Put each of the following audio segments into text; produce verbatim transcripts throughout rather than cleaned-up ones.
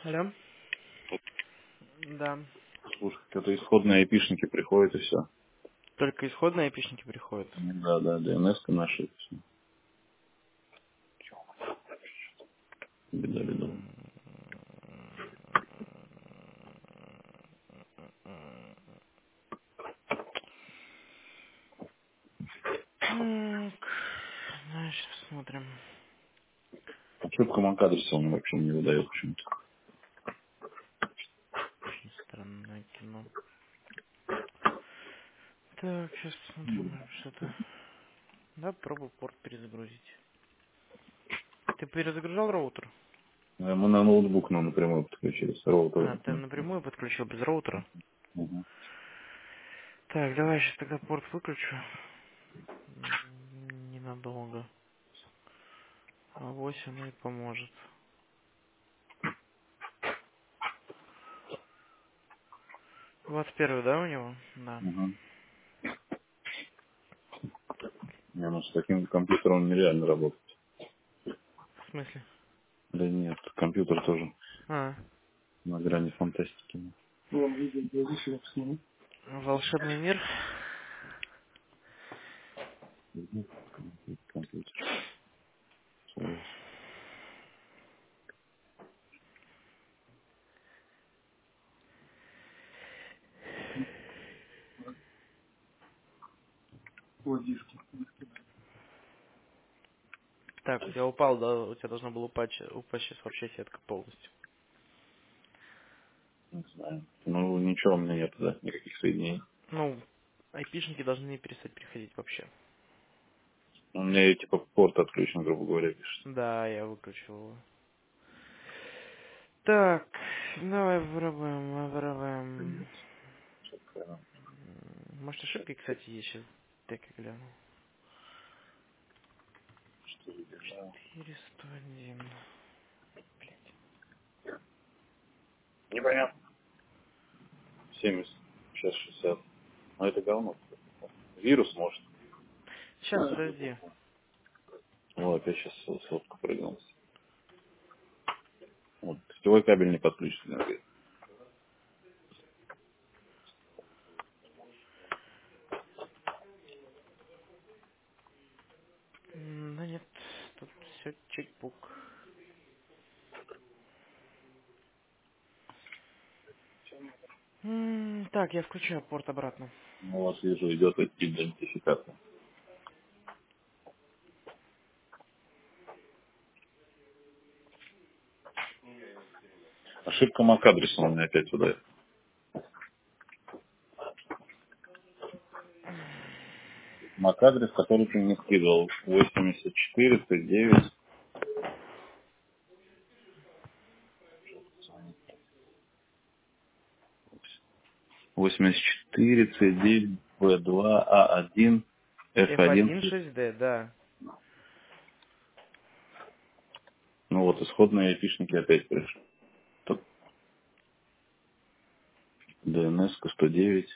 Алло? Да. Слушай, это исходные айпишники приходят и все. Только исходные айпишники приходят. Да, да, ди эн эс-ка наша и все. Беда, беда. Так. Значит, посмотрим. Ошибка MAC-адреса он вообще не выдает почему-то. Очень странное кино. Так, сейчас посмотрим, может, что-то. Да, пробую порт перезагрузить. Ты перезагружал роутер? А мы на ноутбук ну, напрямую подключились. Роутер. А, ты напрямую подключил без роутера? Угу. Так, давай сейчас тогда порт выключу. М, Ненадолго. А восемь оно и поможет. двадцать первый, да, у него? Да. Угу. Не, ну с таким компьютером нереально работать. В смысле? Да нет, компьютер тоже А, на грани фантастики. волшебный мир. Мгм. Компьютер. Всё. Так, у тебя упал, да? У тебя должно было упасть, упасть сейчас вообще сетка полностью. Не знаю. Ну ничего у меня нет, да, никаких соединений. Ну, айпишники должны не перестать приходить вообще. У меня типа порт отключен, грубо говоря, пишет. Да, я выключил его. Так, давай вороваем, вороваем. М, Может, ошибки, кстати, есть сейчас. Так, я гляну. четыреста один. Непонятно. семьдесят. Сейчас шестьдесят. Ну это говно. Вирус может. Сейчас, подожди. Вот, опять сейчас сотка прыгнулась. Вот, сетевой кабель не подключен. Говорит. М, Да нет, тут все чекбук. М, Так, я включаю порт обратно. Ну, у вас, вижу, идет идентификация. Ошибка MAC-адреса у меня опять выдает. MAC-адрес, который ты мне скидывал, восемьдесят четыре тридцать девять. восемьдесят четыре тридцать девять вэ два а один эф эф один. один шесть дэ, да. Ну вот, исходные айпишники опять пришли. Тут ди эн эс сто девять.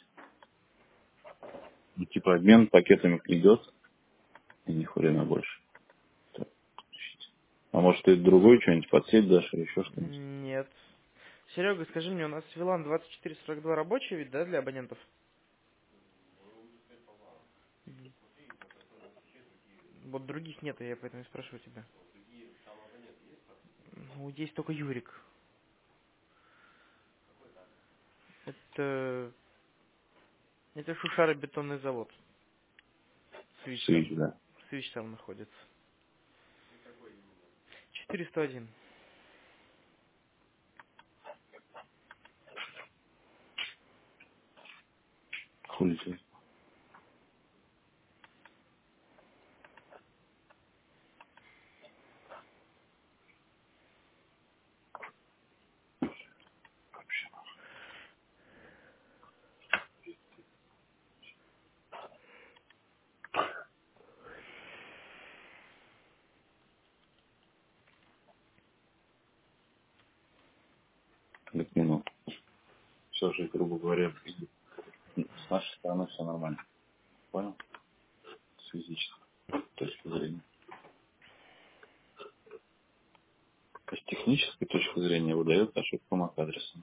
Ну, типа обмен пакетами идет, и ни хрена больше. Так, ищите. А может ты другой что-нибудь подсеть дашь или еще что-нибудь? Нет. Серега, скажи мне, у нас вилан двадцать четыре сорок два рабочий ведь, да, для абонентов? Вот других нет, я поэтому и спрашиваю тебя. Ну, есть только Юрик. Это... Это шушаробетонный завод. Свич Свич, там. да. Свич там находится. четыреста один. Хули ты. Как минут. Все же, грубо говоря, с нашей стороны все нормально. Понял? С физической точки зрения. То есть технически технической точки зрения выдает ошибку мак-адреса.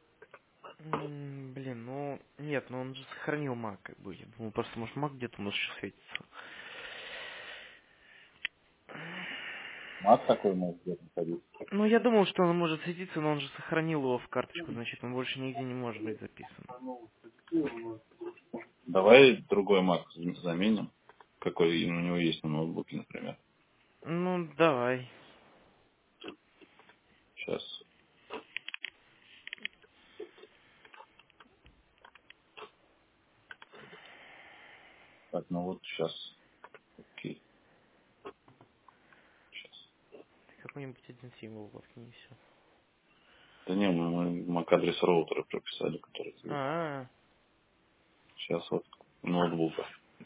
М, Блин, ну, нет, ну он же сохранил мак, как бы. Я думал, просто, может, мак где-то у нас еще светится. Мак такой может где-то находиться. Ну, я думал, что он может светиться, но он же сохранил его в карточку, значит, он больше нигде не может быть записан. Давай другой мак заменим, какой у него есть на ноутбуке, например. Ну, давай. Сейчас. Так, ну вот сейчас. Окей. Сейчас. Ты какой-нибудь один символ воткни и все. Да не, мы, мы мак-адрес роутера прописали, который тебе. А, Сейчас вот ноутбука.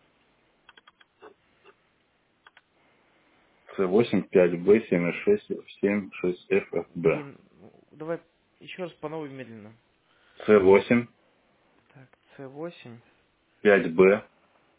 си восемь пять бэ семь шесть семь шесть эф эф бэ. блин, ну, давай еще раз по новой медленно. си восемь Так, С восемь, пять бэ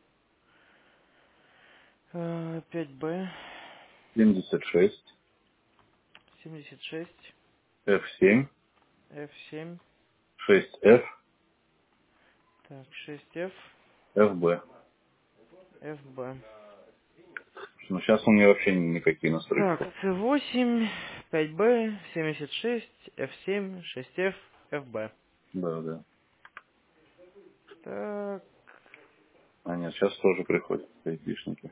э, пять Б, семьдесят шесть семьдесят шесть, эф семь Ф семь, шесть эф так, шесть Ф, эф бэ. Ф Б. Ну, сейчас у меня вообще никакие Так, настройки. С восемь, пять Б, семьдесят шесть, Ф семь, шесть Ф, Ф Б. Да, да. Так, А нет, сейчас тоже приходят айтишники.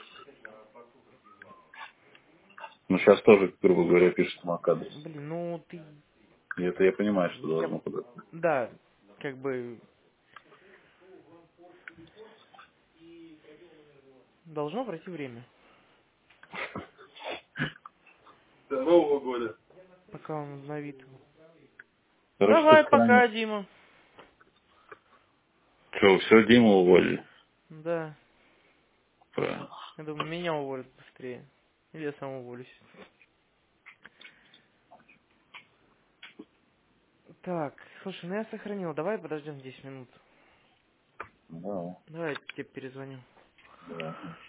Ну, сейчас тоже, грубо говоря, пишет мак-адрес. блин, ну ты... И это я понимаю, что Я... должно подать. Да, как бы должно пройти время, До Нового года. пока он обновит его. Короче, ты Давай сохранил. пока, Дима. Что, все, Диму уволили? Да, Правильно. я думаю, меня уволят быстрее. Или я сам уволюсь. Так, слушай, ну я сохранил. Давай подождем десять минут. Да, Давай я тебе перезвоню. да.